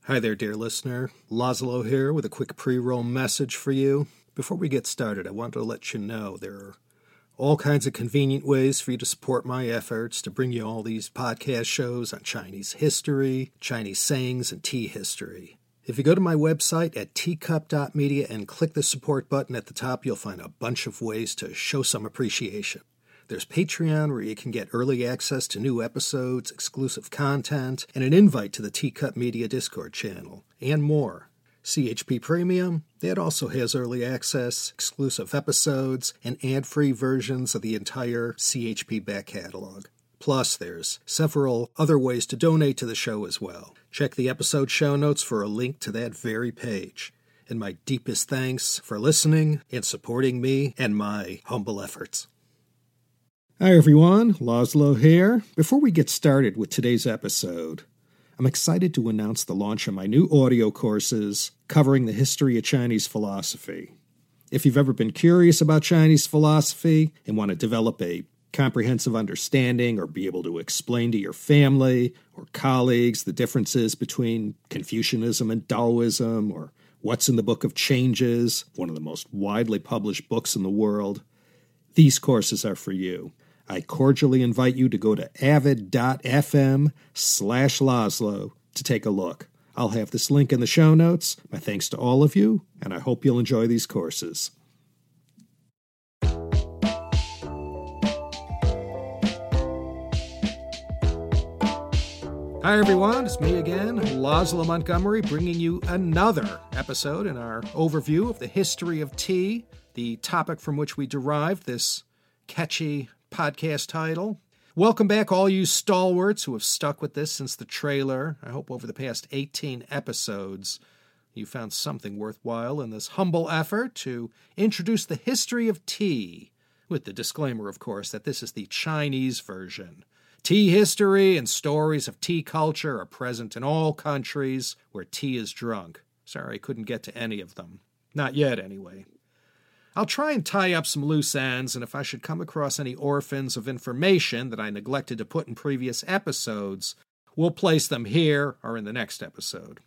Hi there, dear listener. Laszlo here with a quick pre-roll message for you. Before we get started, I want to let you know there are all kinds of convenient ways for you to support my efforts to bring you all these podcast shows on Chinese history, Chinese sayings, and tea history. If you go to my website at teacup.media and click the support button at the top, you'll find a bunch of ways to show some appreciation. There's Patreon, where you can get early access to new episodes, exclusive content, and an invite to the Teacup Media Discord channel, and more. CHP Premium, that also has early access, exclusive episodes, and ad-free versions of the entire CHP back catalog. Plus, there's several other ways to donate to the show as well. Check the episode show notes for a link to that very page. And my deepest thanks for listening and supporting me and my humble efforts. Hi everyone, Laszlo here. Before we get started with today's episode, I'm excited to announce the launch of my new audio courses covering the history of Chinese philosophy. If you've ever been curious about Chinese philosophy and want to develop a comprehensive understanding or be able to explain to your family or colleagues the differences between Confucianism and Taoism, or what's in the Book of Changes, one of the most widely published books in the world, these courses are for you. I cordially invite you to go to avid.fm/Laszlo to take a look. I'll have this link in the show notes. My thanks to all of you, and I hope you'll enjoy these courses. Hi everyone, it's me again, Laszlo Montgomery, bringing you another episode in our overview of the history of tea, the topic from which we derived this catchy podcast title. Welcome back, all you stalwarts who have stuck with this since the trailer. I hope over the past 18 episodes you found something worthwhile in this humble effort to introduce the history of tea, with the disclaimer, of course, that this is the Chinese version. Tea history and stories of tea culture are present in all countries where tea is drunk. Sorry I couldn't get to any of them. Not yet, anyway. I'll try and tie up some loose ends, and if I should come across any orphans of information that I neglected to put in previous episodes, we'll place them here or in the next episode.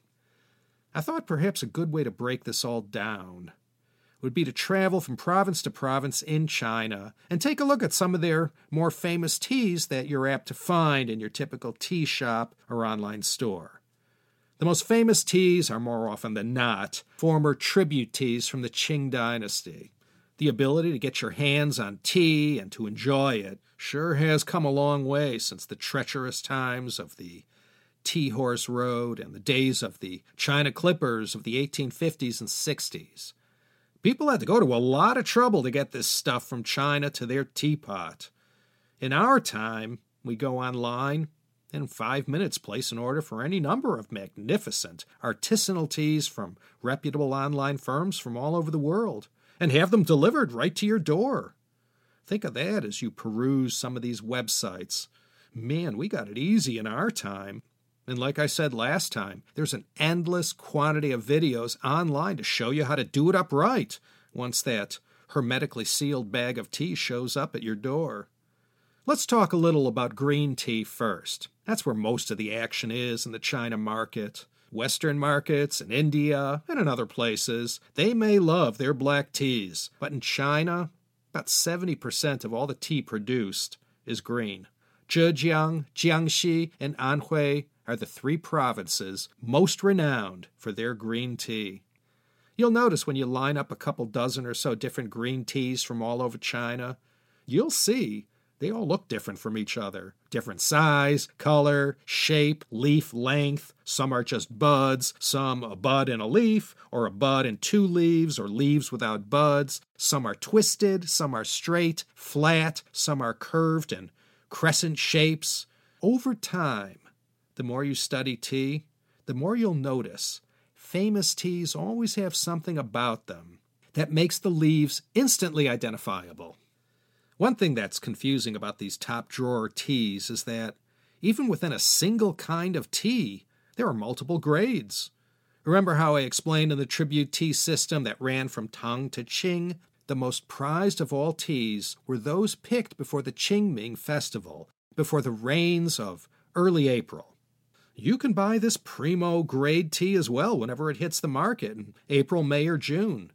I thought perhaps a good way to break this all down would be to travel from province to province in China and take a look at some of their more famous teas that you're apt to find in your typical tea shop or online store. The most famous teas are more often than not former tribute teas from the Qing dynasty. The ability to get your hands on tea and to enjoy it sure has come a long way since the treacherous times of the Tea Horse Road and the days of the China Clippers of the 1850s and 60s. People had to go to a lot of trouble to get this stuff from China to their teapot. In our time, we go online and in 5 minutes place an order for any number of magnificent artisanal teas from reputable online firms from all over the world, and have them delivered right to your door. Think of that as you peruse some of these websites. Man, we got it easy in our time. And like I said last time, there's an endless quantity of videos online to show you how to do it up right once that hermetically sealed bag of tea shows up at your door. Let's talk a little about green tea first. That's where most of the action is in the China market. Western markets in India and in other places, they may love their black teas, but in China, about 70% of all the tea produced is green. Zhejiang, Jiangxi, and Anhui are the three provinces most renowned for their green tea. You'll notice when you line up a couple dozen or so different green teas from all over China, you'll see they all look different from each other. Different size, color, shape, leaf length. Some are just buds, some a bud and a leaf, or a bud and two leaves, or leaves without buds. Some are twisted, some are straight, flat, some are curved and crescent shapes. Over time, the more you study tea, the more you'll notice famous teas always have something about them that makes the leaves instantly identifiable. One thing that's confusing about these top-drawer teas is that even within a single kind of tea, there are multiple grades. Remember how I explained in the tribute tea system that ran from Tang to Qing? The most prized of all teas were those picked before the Qingming festival, before the rains of early April. you can buy this primo grade tea as well whenever it hits the market in April, May, or June.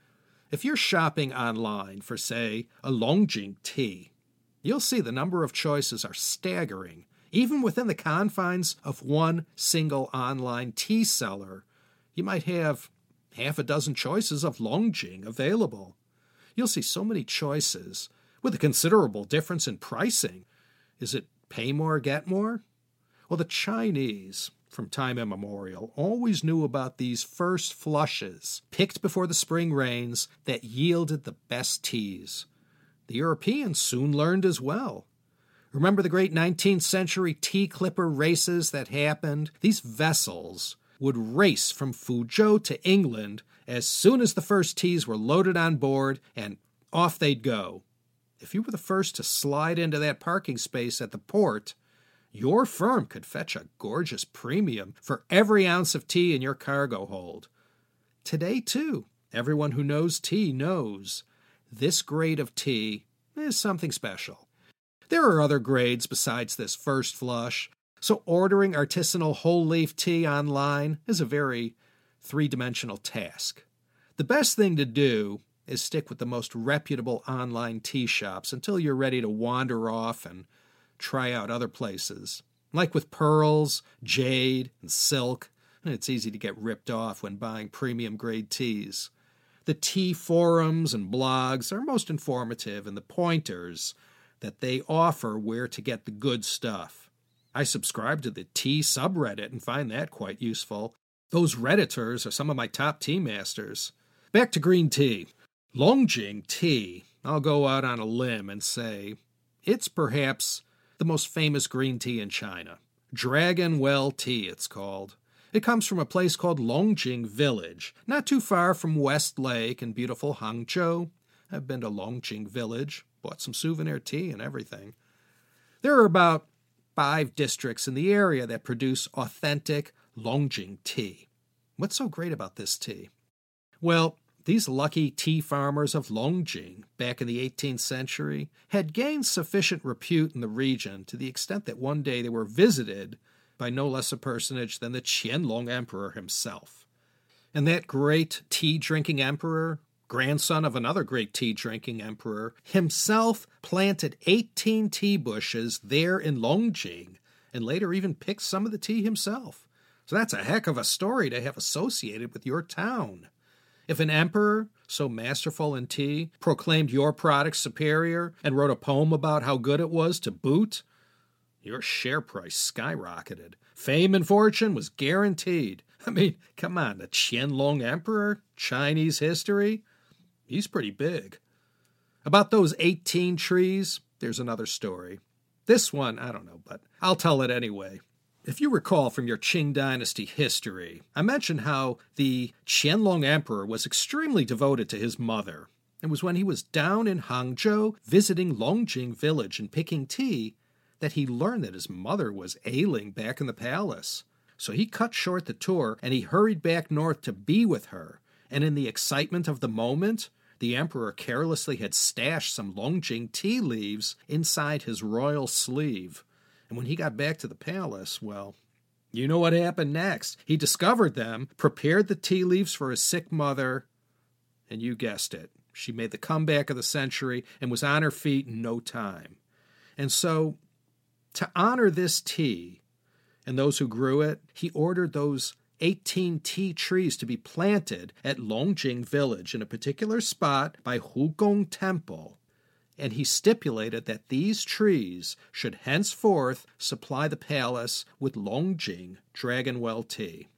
If you're shopping online for, say, a Longjing tea, you'll see the number of choices are staggering. Even within the confines of one single online tea seller, you might have half a dozen choices of Longjing available. You'll see so many choices with a considerable difference in pricing. Is it pay more, get more? Well, the Chinese, from time immemorial, always knew about these first flushes, picked before the spring rains, that yielded the best teas. The Europeans soon learned as well. Remember the great 19th century tea clipper races that happened? These vessels would race from Fuzhou to England as soon as the first teas were loaded on board, and off they'd go. If you were the first to slide into that parking space at the port, your firm could fetch a gorgeous premium for every ounce of tea in your cargo hold. Today, too, everyone who knows tea knows this grade of tea is something special. There are other grades besides this first flush, so ordering artisanal whole-leaf tea online is a very three-dimensional task. The best thing to do is stick with the most reputable online tea shops until you're ready to wander off and try out other places. Like with pearls, jade, and silk, it's easy to get ripped off when buying premium-grade teas. The tea forums and blogs are most informative in the pointers that they offer where to get the good stuff. I subscribe to the tea subreddit and find that quite useful. Those Redditors are some of my top tea masters. Back to green tea. Longjing tea, I'll go out on a limb and say, it's perhaps the most famous green tea in China. Dragon Well tea, it's called. It comes from a place called Longjing Village, not too far from West Lake in beautiful Hangzhou. I've been to Longjing Village, bought some souvenir tea and everything. There are about 5 districts in the area that produce authentic Longjing tea. What's so great about this tea? Well, these lucky tea farmers of Longjing, back in the 18th century, had gained sufficient repute in the region to the extent that one day they were visited by no less a personage than the Qianlong Emperor himself. And that great tea-drinking emperor, grandson of another great tea-drinking emperor, himself planted 18 tea bushes there in Longjing, and later even picked some of the tea himself. So that's a heck of a story to have associated with your town. If an emperor, so masterful in tea, proclaimed your product superior and wrote a poem about how good it was to boot, your share price skyrocketed. Fame and fortune was guaranteed. I mean, come on, the Qianlong Emperor, Chinese history, he's pretty big. About those 18 trees, there's another story. This one, I don't know, but I'll tell it anyway. If you recall from your Qing Dynasty history, I mentioned how the Qianlong Emperor was extremely devoted to his mother. It was when he was down in Hangzhou visiting Longjing Village and picking tea that he learned that his mother was ailing back in the palace. So he cut short the tour and he hurried back north to be with her. And in the excitement of the moment, the emperor carelessly had stashed some Longjing tea leaves inside his royal sleeve. And when he got back to the palace, well, you know what happened next. He discovered them, prepared the tea leaves for his sick mother, and you guessed it. She made the comeback of the century and was on her feet in no time. And so, to honor this tea and those who grew it, he ordered those 18 tea trees to be planted at Longjing Village in a particular spot by Hugong Temple. And he stipulated that these trees should henceforth supply the palace with Longjing Dragon Well tea.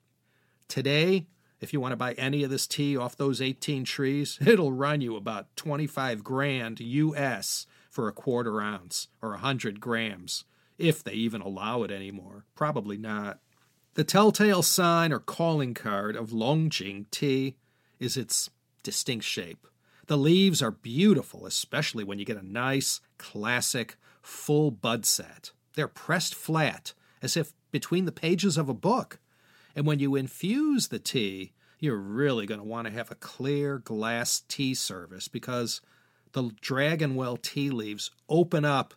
Today, if you want to buy any of this tea off those 18 trees, it'll run you about $25,000 US for a quarter ounce or 100 grams, if they even allow it anymore. Probably not. The telltale sign or calling card of Longjing tea is its distinct shape. The leaves are beautiful, especially when you get a nice, classic, full bud set. They're pressed flat, as if between the pages of a book. And when you infuse the tea, you're really going to want to have a clear glass tea service because the Dragon Well tea leaves open up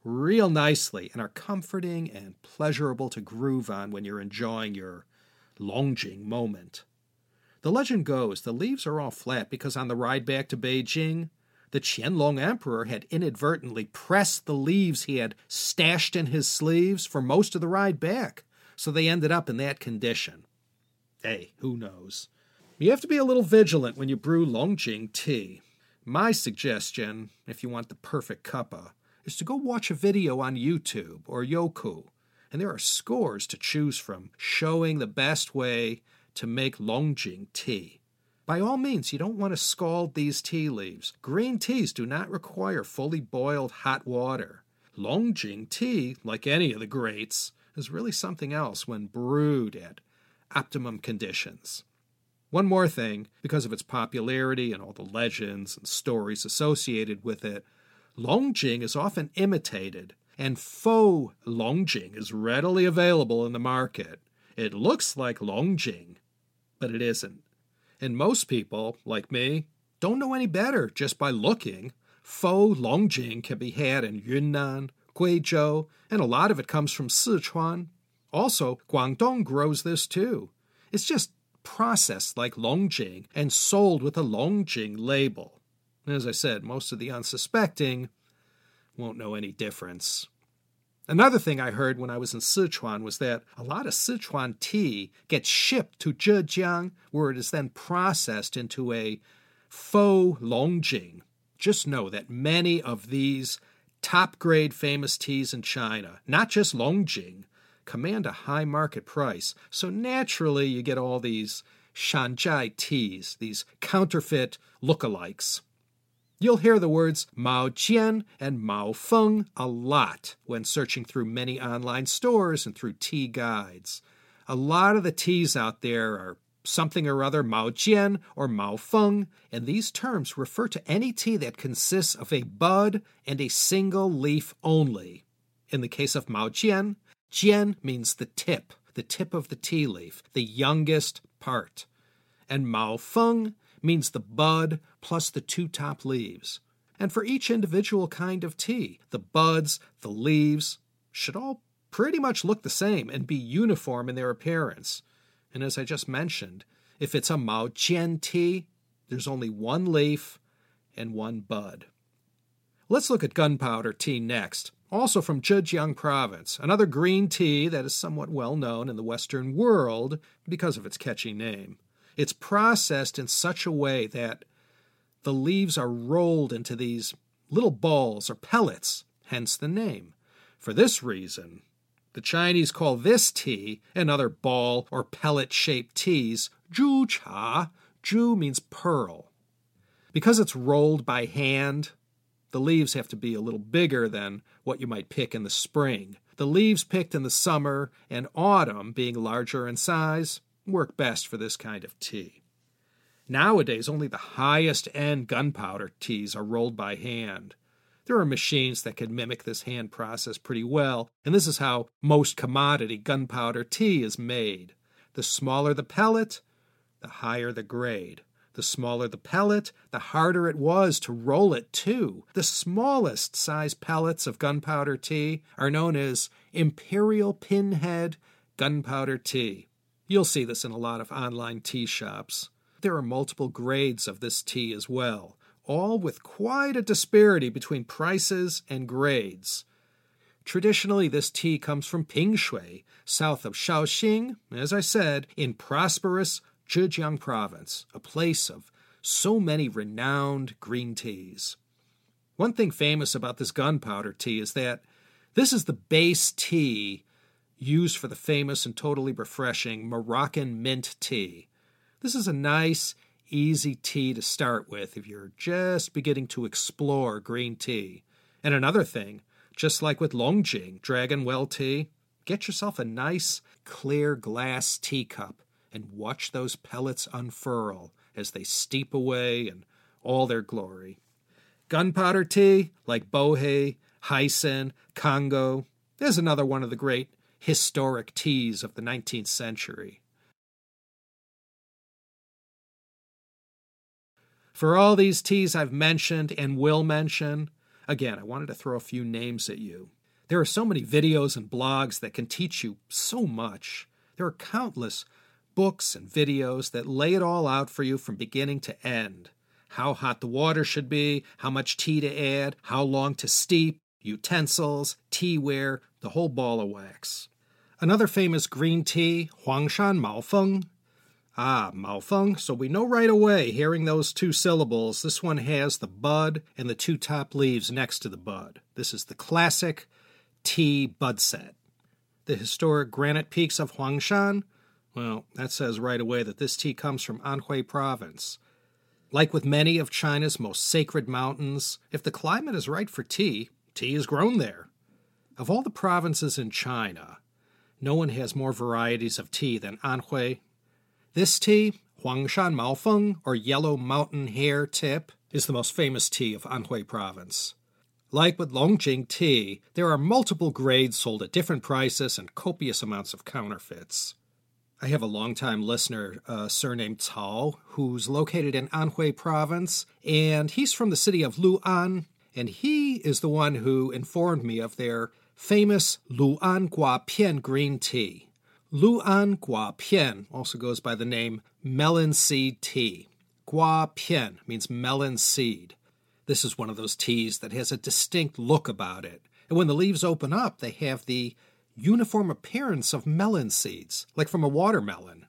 real nicely and are comforting and pleasurable to groove on when you're enjoying your Longjing moment. The legend goes the leaves are all flat because on the ride back to Beijing, the Qianlong Emperor had inadvertently pressed the leaves he had stashed in his sleeves for most of the ride back, so they ended up in that condition. Hey, who knows? You have to be a little vigilant when you brew Longjing tea. My suggestion, if you want the perfect cuppa, is to go watch a video on YouTube or Youku, and there are scores to choose from showing the best way to make Longjing tea. By all means, you don't want to scald these tea leaves. Green teas do not require fully boiled hot water. Longjing tea, like any of the greats, is really something else when brewed at optimum conditions. One more thing, because of its popularity and all the legends and stories associated with it, Longjing is often imitated, and faux Longjing is readily available in the market. It looks like Longjing, but it isn't. And most people, like me, don't know any better just by looking. Faux Longjing can be had in Yunnan, Guizhou, and a lot of it comes from Sichuan. Also, Guangdong grows this too. It's just processed like Longjing and sold with a Longjing label. As I said, most of the unsuspecting won't know any difference. Another thing I heard when I was in Sichuan was that a lot of Sichuan tea gets shipped to Zhejiang, where it is then processed into a faux Longjing. Just know that many of these top-grade famous teas in China, not just Longjing, command a high market price. So naturally you get all these Shanzhai teas, these counterfeit lookalikes. You'll hear the words Mao Jian and Mao Feng a lot when searching through many online stores and through tea guides. A lot of the teas out there are something or other Mao Jian or Mao Feng, and these terms refer to any tea that consists of a bud and a single leaf only. In the case of Mao Jian, Jian means the tip of the tea leaf, the youngest part. And Mao Feng means the bud plus the two top leaves. And for each individual kind of tea, the buds, the leaves, should all pretty much look the same and be uniform in their appearance. And as I just mentioned, if it's a Mao Jian tea, there's only one leaf and one bud. Let's look at gunpowder tea next, also from Zhejiang province, another green tea that is somewhat well known in the Western world because of its catchy name. It's processed in such a way that the leaves are rolled into these little balls or pellets, hence the name. For this reason, the Chinese call this tea and other ball or pellet-shaped teas zhu cha. Zhu means pearl. Because it's rolled by hand, the leaves have to be a little bigger than what you might pick in the spring. The leaves picked in the summer and autumn, being larger in size, work best for this kind of tea. Nowadays, only the highest-end gunpowder teas are rolled by hand. There are machines that can mimic this hand process pretty well, and this is how most commodity gunpowder tea is made. The smaller the pellet, the higher the grade. The smaller the pellet, the harder it was to roll it too. The smallest size pellets of gunpowder tea are known as Imperial Pinhead gunpowder tea. You'll see this in a lot of online tea shops. There are multiple grades of this tea as well, all with quite a disparity between prices and grades. Traditionally, this tea comes from Pingshui, south of Shaoxing, as I said, in prosperous Zhejiang province, a place of so many renowned green teas. One thing famous about this gunpowder tea is that this is the base tea used for the famous and totally refreshing Moroccan mint tea. This is a nice, easy tea to start with if you're just beginning to explore green tea. And another thing, just like with Longjing Dragon Well tea, get yourself a nice, clear glass teacup and watch those pellets unfurl as they steep away in all their glory. Gunpowder tea, like Bohei, Hyson, Congo, is another one of the great historic teas of the 19th century. For all these teas I've mentioned and will mention, Again, I wanted to throw a few names at you. There are so many videos and blogs that can teach you so much. There are countless books and videos that lay it all out for you from beginning to end. How hot the water should be, how much tea to add, how long to steep, utensils, teaware, the whole ball of wax. Another famous green tea, Huangshan Maofeng. Maofeng, so we know right away, hearing those two syllables, this one has the bud and the two top leaves next to the bud. This is the classic tea bud set. The historic granite peaks of Huangshan, well, that says right away that this tea comes from Anhui Province. Like with many of China's most sacred mountains, if the climate is right for tea, tea is grown there. Of all the provinces in China, no one has more varieties of tea than Anhui. This tea, Huangshan Maofeng, or Yellow Mountain Hair Tip, is the most famous tea of Anhui Province. Like with Longjing tea, there are multiple grades sold at different prices and copious amounts of counterfeits. I have a longtime listener, surnamed Cao, who's located in Anhui Province, and he's from the city of Lu'an, and he is the one who informed me of their famous Lu'an Guapian green tea. Lu'an Guapian also goes by the name melon seed tea. Guapian means melon seed. This is one of those teas that has a distinct look about it, and when the leaves open up, they have the uniform appearance of melon seeds, like from a watermelon.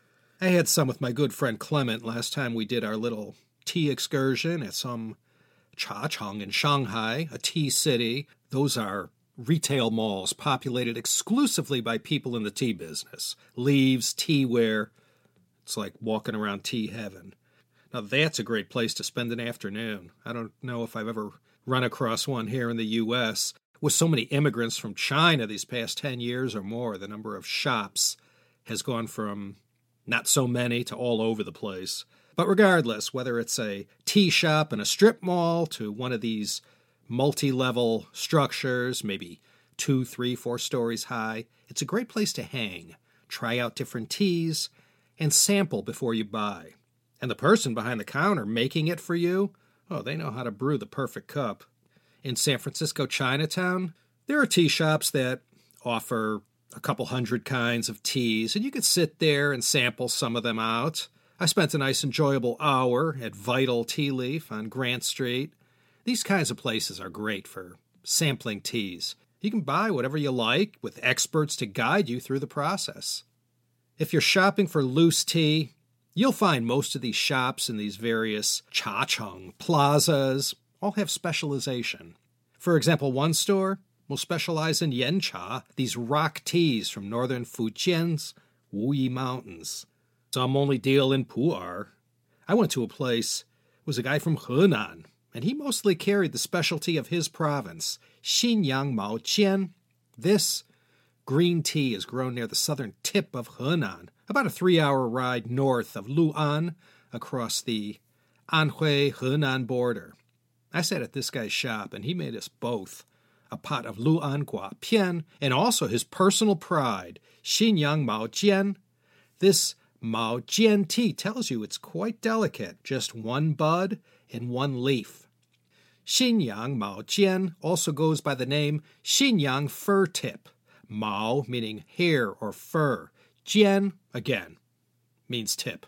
I had some with my good friend Clement last time we did our little tea excursion at some Chacheng in Shanghai, a tea city. Those are retail malls populated exclusively by people in the tea business. Leaves, teaware. It's like walking around tea heaven. Now that's a great place to spend an afternoon. I don't know if I've ever run across one here in the U.S. With so many immigrants from China these past 10 years or more, the number of shops has gone from not so many to all over the place. But regardless, whether it's a tea shop in a strip mall to one of these multi-level structures, maybe 2, 3, 4 stories high, it's a great place to hang, try out different teas, and sample before you buy. And the person behind the counter making it for you, they know how to brew the perfect cup. In San Francisco Chinatown, there are tea shops that offer a couple hundred kinds of teas, and you could sit there and sample some of them out. I spent a nice enjoyable hour at Vital Tea Leaf on Grant Street. These kinds of places are great for sampling teas. You can buy whatever you like with experts to guide you through the process. If you're shopping for loose tea, you'll find most of these shops in these various Chacheng plazas all have specialization. For example, one store will specialize in Yancha, these rock teas from northern Fujian's Wuyi Mountains. Some only deal in pu'er. I went to a place, it was a guy from Henan, and he mostly carried the specialty of his province, Xinyang Maojian. This green tea is grown near the southern tip of Henan, about a 3-hour ride north of Lu'an, across the Anhui-Henan border. I sat at this guy's shop, and he made us both a pot of Lu'an Guapian, and also his personal pride, Xinyang Maojian. This Maojian tea tells you it's quite delicate, just one bud and one leaf. Xinyang Maojian also goes by the name Xinyang Fur Tip. Mao meaning hair or fur. Jian, again, means tip.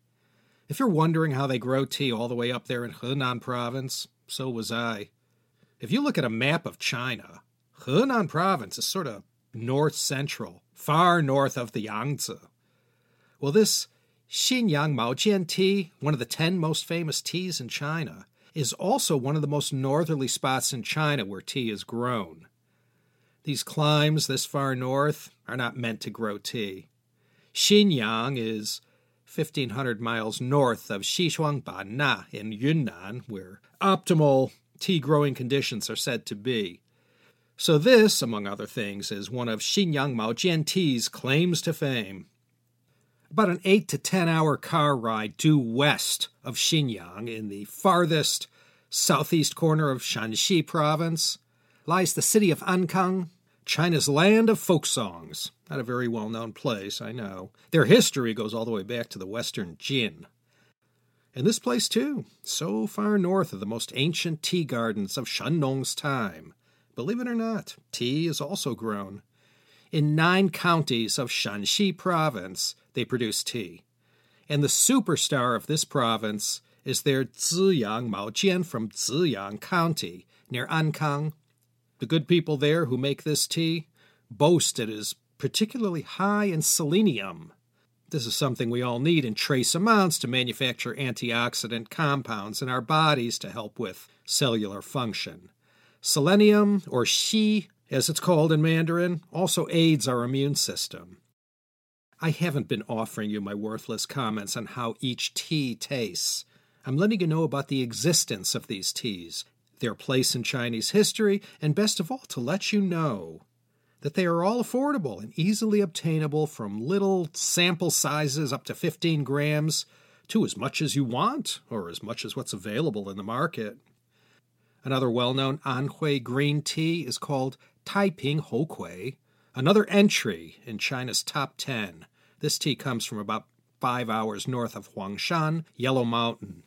If you're wondering how they grow tea all the way up there in Henan province, so was I. If you look at a map of China, Henan province is sort of north-central, far north of the Yangtze. Well, this Xinyang Maojian tea, one of the 10 most famous teas in China, is also one of the most northerly spots in China where tea is grown. These climes this far north are not meant to grow tea. Xinyang is 1,500 miles north of Xishuangbanna in Yunnan, where optimal tea growing conditions are said to be. So this, among other things, is one of Xinyang Maojian tea's claims to fame. About an 8 to 10 hour car ride due west of Xinyang, in the farthest southeast corner of Shanxi province, lies the city of Ankang, China's land of folk songs. Not a very well-known place, I know. Their history goes all the way back to the Western Jin. And this place, too, so far north of the most ancient tea gardens of Shennong's time. Believe it or not, tea is also grown. In 9 counties of Shanxi province, they produce tea. And the superstar of this province is their Ziyang Maojian from Ziyang County, near Ankang. The good people there who make this tea boast it is particularly high in selenium. This is something we all need in trace amounts to manufacture antioxidant compounds in our bodies to help with cellular function. Selenium, or Xi, as it's called in Mandarin, also aids our immune system. I haven't been offering you my worthless comments on how each tea tastes. I'm letting you know about the existence of these teas, their place in Chinese history, and best of all, to let you know that they are all affordable and easily obtainable from little sample sizes up to 15 grams to as much as you want, or as much as what's available in the market. Another well-known Anhui green tea is called Taiping Houkui, another entry in China's top 10. This tea comes from about 5 hours north of Huangshan, Yellow Mountain.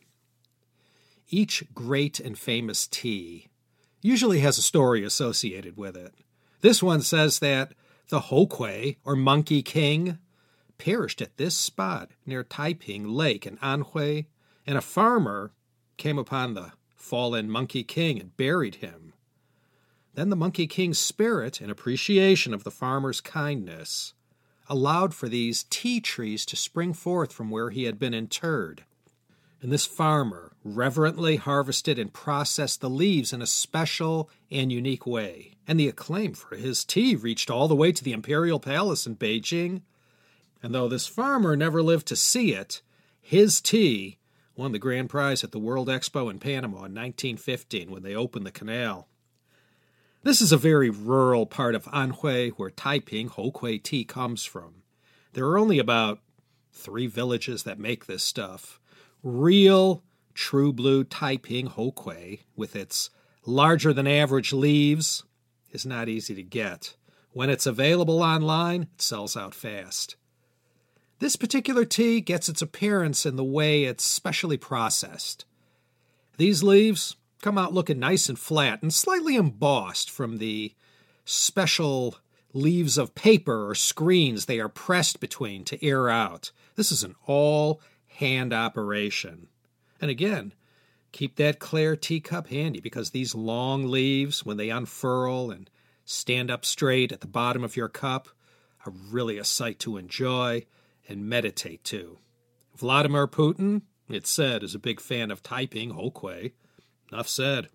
Each great and famous tea usually has a story associated with it. This one says that the Houkui, or Monkey King, perished at this spot near Taiping Lake in Anhui, and a farmer came upon the fallen Monkey King and buried him. Then the Monkey King's spirit, in appreciation of the farmer's kindness, allowed for these tea trees to spring forth from where he had been interred. And this farmer reverently harvested and processed the leaves in a special and unique way. And the acclaim for his tea reached all the way to the Imperial Palace in Beijing. And though this farmer never lived to see it, his tea won the grand prize at the World Expo in Panama in 1915 when they opened the canal. This is a very rural part of Anhui where Taiping Houkui tea comes from. There are only about 3 villages that make this stuff. Real, true blue Taiping Houkui, with its larger-than-average leaves, is not easy to get. When it's available online, it sells out fast. This particular tea gets its appearance in the way it's specially processed. These leaves come out looking nice and flat and slightly embossed from the special leaves of paper or screens they are pressed between to air out. This is an all-hand operation. And again, keep that clear teacup handy because these long leaves, when they unfurl and stand up straight at the bottom of your cup, are really a sight to enjoy and meditate to. Vladimir Putin, it's said, is a big fan of Taiping Houkui. Enough said.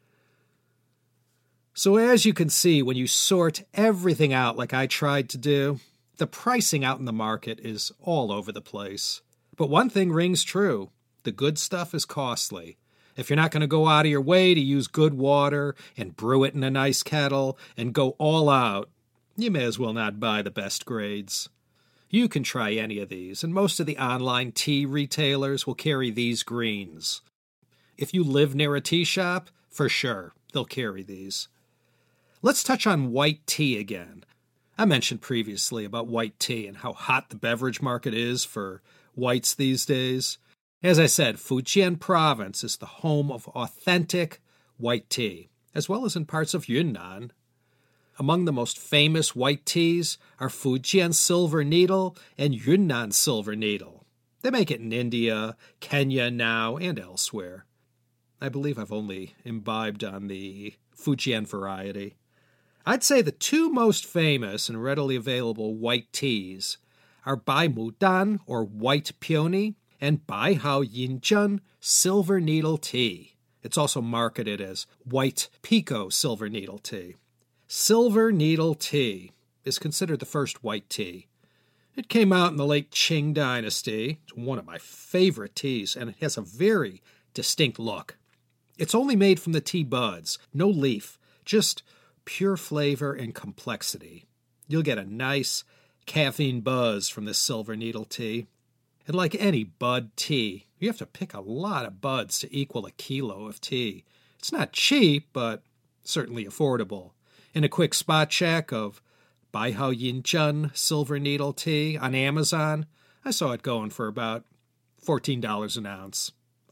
So as you can see, when you sort everything out like I tried to do, the pricing out in the market is all over the place. But one thing rings true. The good stuff is costly. If you're not going to go out of your way to use good water and brew it in a nice kettle and go all out, you may as well not buy the best grades. You can try any of these, and most of the online tea retailers will carry these greens. If you live near a tea shop, for sure, they'll carry these. Let's touch on white tea again. I mentioned previously about white tea and how hot the beverage market is for whites these days. As I said, Fujian province is the home of authentic white tea, as well as in parts of Yunnan. Among the most famous white teas are Fujian Silver Needle and Yunnan Silver Needle. They make it in India, Kenya now, and elsewhere. I believe I've only imbibed on the Fujian variety. I'd say the 2 most famous and readily available white teas are Bai Mudan, or white peony, and Bai Hao Yinzhen Silver Needle Tea. It's also marketed as white Pico Silver Needle Tea. Silver Needle Tea is considered the first white tea. It came out in the late Qing Dynasty. It's one of my favorite teas, and it has a very distinct look. It's only made from the tea buds, no leaf, just pure flavor and complexity. You'll get a nice caffeine buzz from this Silver Needle Tea. And like any bud tea, you have to pick a lot of buds to equal a kilo of tea. It's not cheap, but certainly affordable. In a quick spot check of Bai Hao Yinzhen Silver Needle Tea on Amazon, I saw it going for about $14 an ounce.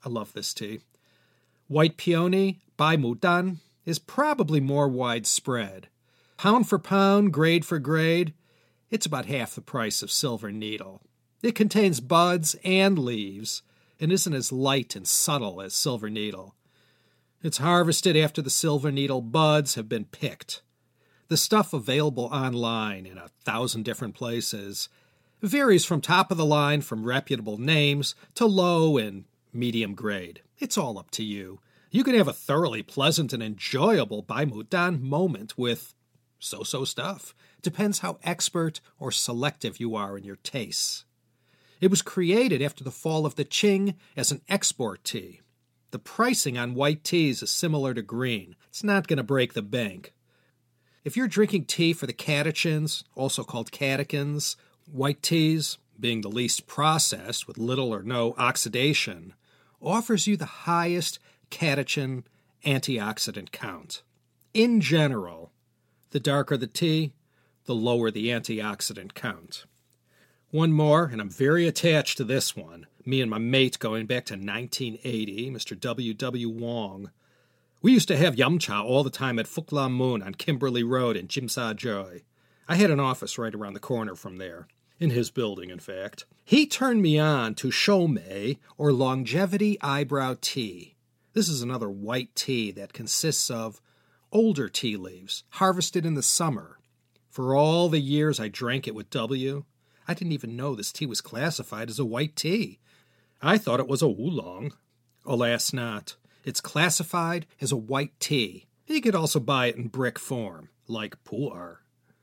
I love this tea. White Peony by Mudan is probably more widespread. Pound for pound, grade for grade, it's about half the price of Silver Needle. It contains buds and leaves and isn't as light and subtle as Silver Needle. It's harvested after the Silver Needle buds have been picked. The stuff available online in 1,000 different places varies from top of the line from reputable names to low and medium grade. It's all up to you. You can have a thoroughly pleasant and enjoyable Bai Mudan moment with so-so stuff. Depends how expert or selective you are in your tastes. It was created after the fall of the Qing as an export tea. The pricing on white teas is similar to green. It's not going to break the bank. If you're drinking tea for the catechins, also called catechins, white teas, being the least processed with little or no oxidation, offers you the highest catechin antioxidant count. In general, the darker the tea, the lower the antioxidant count. One more, and I'm very attached to this one. Me and my mate going back to 1980, Mr. W.W. Wong. We used to have yum cha all the time at Phuk Lam Mun on Kimberley Road in Jim Sa Joy. I had an office right around the corner from there. In his building, in fact. He turned me on to Shomei, or Longevity Eyebrow Tea. This is another white tea that consists of older tea leaves, harvested in the summer. For all the years I drank it with W, I didn't even know this tea was classified as a white tea. I thought it was a oolong. Alas not. It's classified as a white tea. You could also buy it in brick form, like pu'er.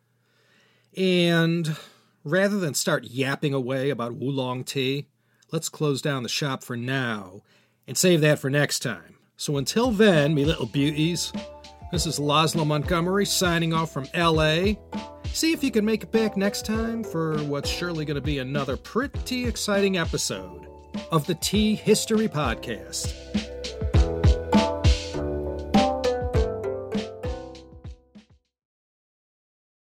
And rather than start yapping away about oolong tea, let's close down the shop for now and save that for next time. So until then, me little beauties, this is Laszlo Montgomery signing off from L.A. See if you can make it back next time for what's surely going to be another pretty exciting episode of the Tea History Podcast.